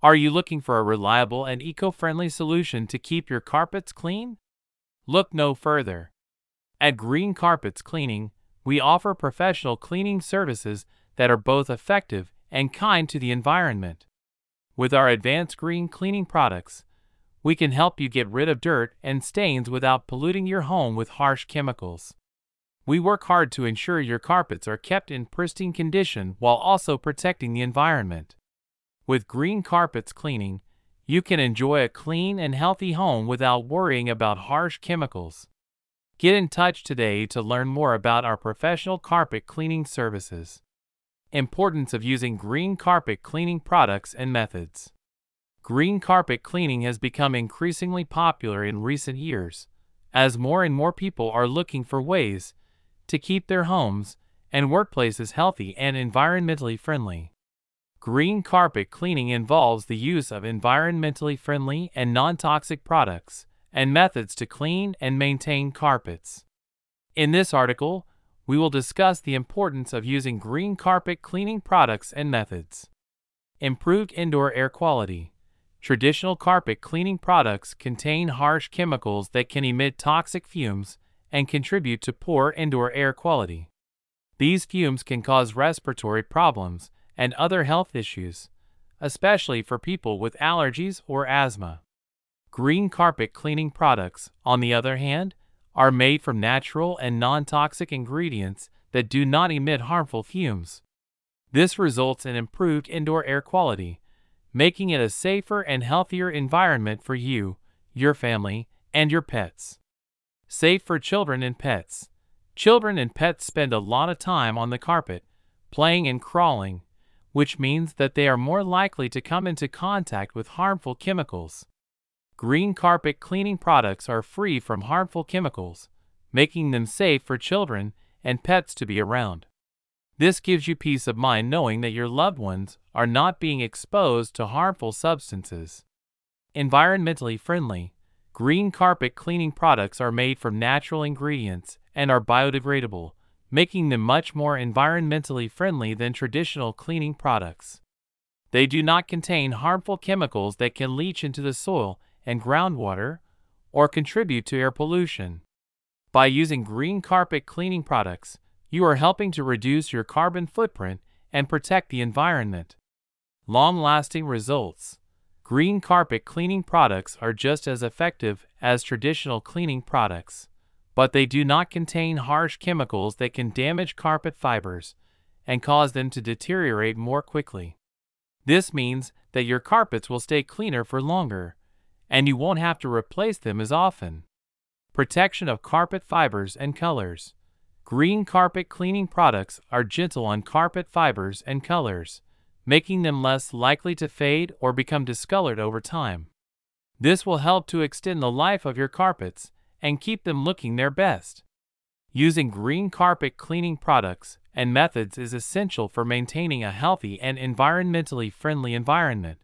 Are you looking for a reliable and eco-friendly solution to keep your carpets clean? Look no further. At Green Carpets Cleaning, we offer professional cleaning services that are both effective and kind to the environment. With our advanced green cleaning products, we can help you get rid of dirt and stains without polluting your home with harsh chemicals. We work hard to ensure your carpets are kept in pristine condition while also protecting the environment. With Green Carpets Cleaning, you can enjoy a clean and healthy home without worrying about harsh chemicals. Get in touch today to learn more about our professional carpet cleaning services. Importance of using green carpet cleaning products and methods. Green carpet cleaning has become increasingly popular in recent years, as more and more people are looking for ways to keep their homes and workplaces healthy and environmentally friendly. Green carpet cleaning involves the use of environmentally friendly and non-toxic products and methods to clean and maintain carpets. In this article, we will discuss the importance of using green carpet cleaning products and methods. Improved indoor air quality. Traditional carpet cleaning products contain harsh chemicals that can emit toxic fumes and contribute to poor indoor air quality. These fumes can cause respiratory problems and other health issues, especially for people with allergies or asthma. Green carpet cleaning products, on the other hand, are made from natural and non-toxic ingredients that do not emit harmful fumes. This results in improved indoor air quality, making it a safer and healthier environment for you, your family, and your pets. Safe for children and pets. Children and pets spend a lot of time on the carpet, playing and crawling, which means that they are more likely to come into contact with harmful chemicals. Green carpet cleaning products are free from harmful chemicals, making them safe for children and pets to be around. This gives you peace of mind knowing that your loved ones are not being exposed to harmful substances. Environmentally friendly. Green carpet cleaning products are made from natural ingredients and are biodegradable, making them much more environmentally friendly than traditional cleaning products. They do not contain harmful chemicals that can leach into the soil and groundwater or contribute to air pollution. By using green carpet cleaning products, you are helping to reduce your carbon footprint and protect the environment. Long-lasting results. Green carpet cleaning products are just as effective as traditional cleaning products, but they do not contain harsh chemicals that can damage carpet fibers and cause them to deteriorate more quickly. This means that your carpets will stay cleaner for longer, and you won't have to replace them as often. Protection of carpet fibers and colors. Green carpet cleaning products are gentle on carpet fibers and colors, making them less likely to fade or become discolored over time. This will help to extend the life of your carpets and keep them looking their best. Using green carpet cleaning products and methods is essential for maintaining a healthy and environmentally friendly environment.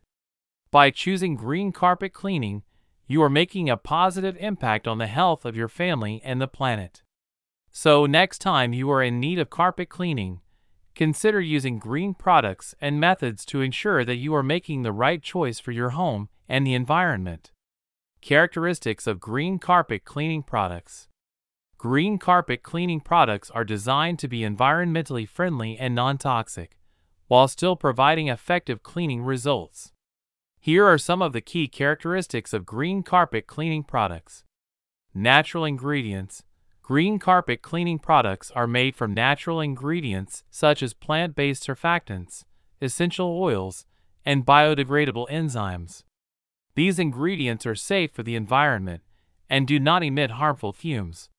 By choosing green carpet cleaning, you are making a positive impact on the health of your family and the planet. So next time you are in need of carpet cleaning, consider using green products and methods to ensure that you are making the right choice for your home and the environment. Characteristics of green carpet cleaning products. Green carpet cleaning products are designed to be environmentally friendly and non-toxic, while still providing effective cleaning results. Here are some of the key characteristics of green carpet cleaning products. Natural ingredients. Green carpet cleaning products are made from natural ingredients such as plant-based surfactants, essential oils, and biodegradable enzymes. These ingredients are safe for the environment and do not emit harmful fumes.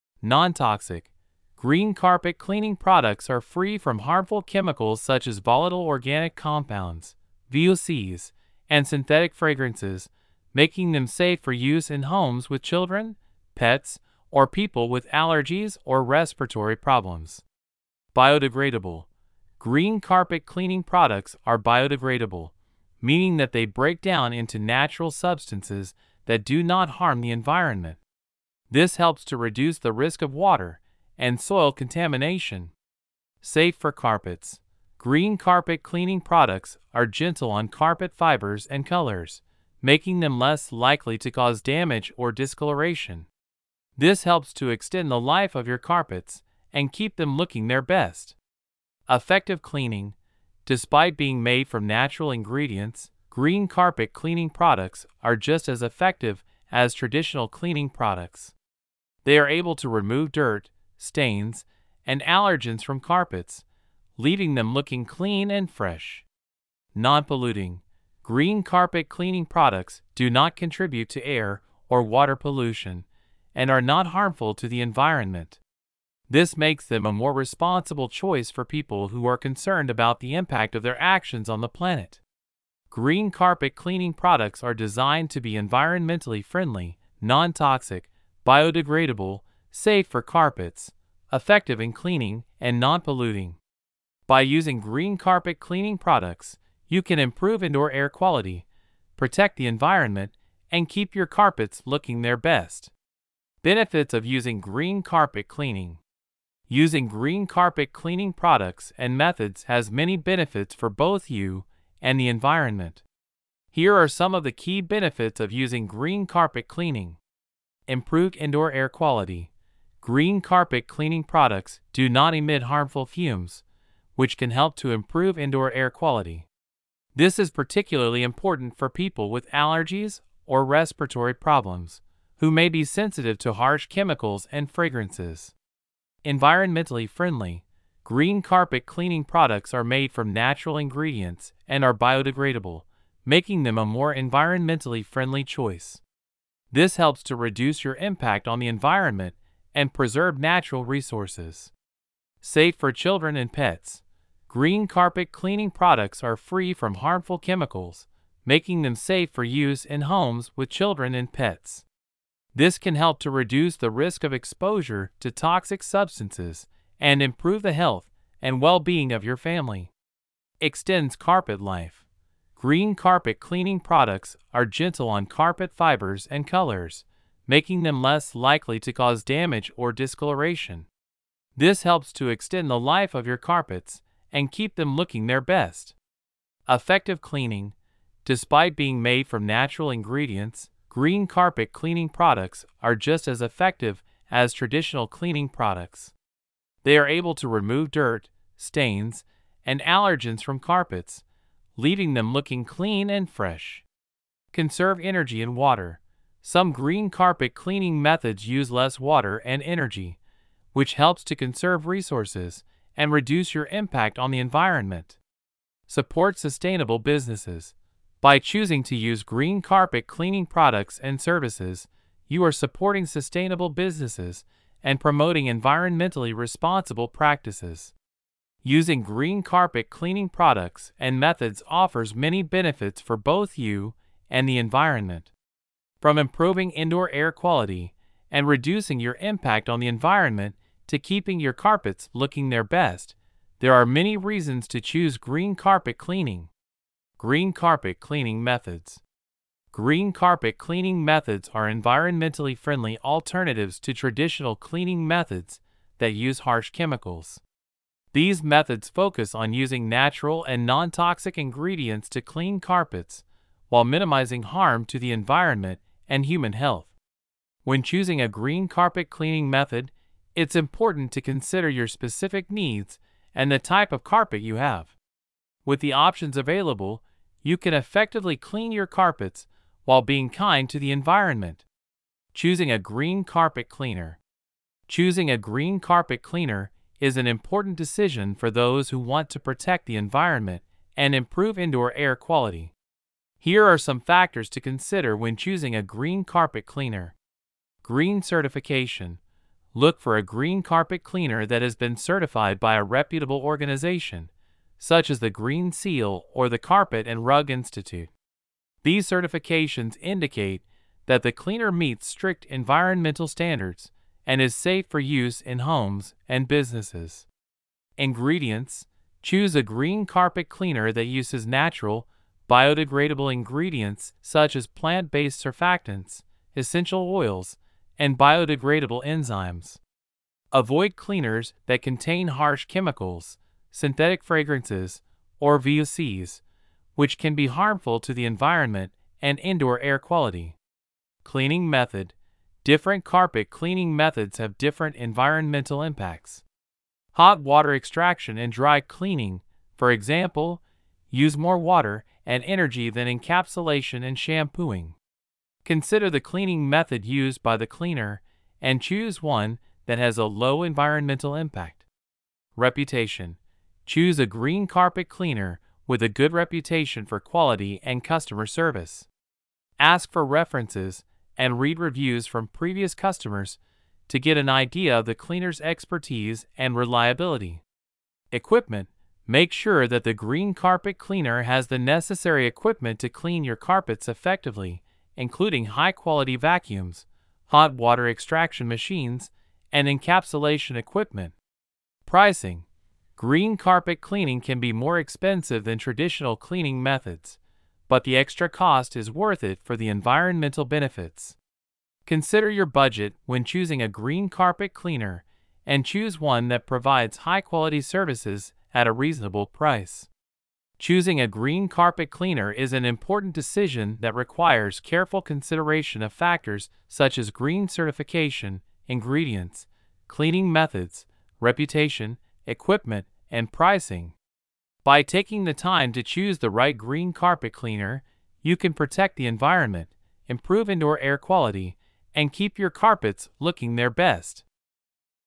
Non-toxic. Green carpet cleaning products are free from harmful chemicals such as volatile organic compounds, VOCs, and synthetic fragrances, making them safe for use in homes with children, pets, or people with allergies or respiratory problems. Biodegradable. Green carpet cleaning products are biodegradable, meaning that they break down into natural substances that do not harm the environment. This helps to reduce the risk of water and soil contamination. Safe for carpets. Green carpet cleaning products are gentle on carpet fibers and colors, making them less likely to cause damage or discoloration. This helps to extend the life of your carpets and keep them looking their best. Effective cleaning. Despite being made from natural ingredients, green carpet cleaning products are just as effective as traditional cleaning products. They are able to remove dirt, stains, and allergens from carpets, leaving them looking clean and fresh. Non-polluting. Green carpet cleaning products do not contribute to air or water pollution and are not harmful to the environment. This makes them a more responsible choice for people who are concerned about the impact of their actions on the planet. Green carpet cleaning products are designed to be environmentally friendly, non-toxic, biodegradable, safe for carpets, effective in cleaning, and non-polluting. By using green carpet cleaning products, you can improve indoor air quality, protect the environment, and keep your carpets looking their best. Benefits of using green carpet cleaning. Using green carpet cleaning products and methods has many benefits for both you and the environment. Here are some of the key benefits of using green carpet cleaning. Improved indoor air quality. Green carpet cleaning products do not emit harmful fumes, which can help to improve indoor air quality. This is particularly important for people with allergies or respiratory problems, who may be sensitive to harsh chemicals and fragrances. Environmentally friendly. Green carpet cleaning products are made from natural ingredients and are biodegradable, making them a more environmentally friendly choice. This helps to reduce your impact on the environment and preserve natural resources. Safe for children and pets. Green carpet cleaning products are free from harmful chemicals, making them safe for use in homes with children and pets. This can help to reduce the risk of exposure to toxic substances and improve the health and well-being of your family. Extends carpet life. Green carpet cleaning products are gentle on carpet fibers and colors, making them less likely to cause damage or discoloration. This helps to extend the life of your carpets and keep them looking their best. Effective cleaning. Despite being made from natural ingredients, green carpet cleaning products are just as effective as traditional cleaning products. They are able to remove dirt, stains, and allergens from carpets, leaving them looking clean and fresh. Conserve energy and water. Some green carpet cleaning methods use less water and energy, which helps to conserve resources and reduce your impact on the environment. Support sustainable businesses. By choosing to use green carpet cleaning products and services, you are supporting sustainable businesses and promoting environmentally responsible practices. Using green carpet cleaning products and methods offers many benefits for both you and the environment. From improving indoor air quality and reducing your impact on the environment to keeping your carpets looking their best, there are many reasons to choose green carpet cleaning. Green carpet cleaning methods. Green carpet cleaning methods are environmentally friendly alternatives to traditional cleaning methods that use harsh chemicals. These methods focus on using natural and non-toxic ingredients to clean carpets while minimizing harm to the environment and human health. When choosing a green carpet cleaning method, it's important to consider your specific needs and the type of carpet you have. With the options available, you can effectively clean your carpets while being kind to the environment. Choosing a green carpet cleaner. Choosing a green carpet cleaner is an important decision for those who want to protect the environment and improve indoor air quality. Here are some factors to consider when choosing a green carpet cleaner. Green certification. Look for a green carpet cleaner that has been certified by a reputable organization, such as the Green Seal or the Carpet and Rug Institute. These certifications indicate that the cleaner meets strict environmental standards and is safe for use in homes and businesses. Ingredients. Choose a green carpet cleaner that uses natural, biodegradable ingredients such as plant-based surfactants, essential oils, and biodegradable enzymes. Avoid cleaners that contain harsh chemicals, synthetic fragrances, or VOCs, which can be harmful to the environment and indoor air quality. Cleaning method. Different carpet cleaning methods have different environmental impacts. Hot water extraction and dry cleaning, for example, use more water and energy than encapsulation and shampooing. Consider the cleaning method used by the cleaner and choose one that has a low environmental impact. Reputation. Choose a green carpet cleaner with a good reputation for quality and customer service. Ask for references and read reviews from previous customers to get an idea of the cleaner's expertise and reliability. Equipment. Make sure that the green carpet cleaner has the necessary equipment to clean your carpets effectively, including high-quality vacuums, hot water extraction machines, and encapsulation equipment. Pricing. Green carpet cleaning can be more expensive than traditional cleaning methods, but the extra cost is worth it for the environmental benefits. Consider your budget when choosing a green carpet cleaner and choose one that provides high-quality services at a reasonable price. Choosing a green carpet cleaner is an important decision that requires careful consideration of factors such as green certification, ingredients, cleaning methods, reputation, equipment, and pricing. By taking the time to choose the right green carpet cleaner, you can protect the environment, improve indoor air quality, and keep your carpets looking their best.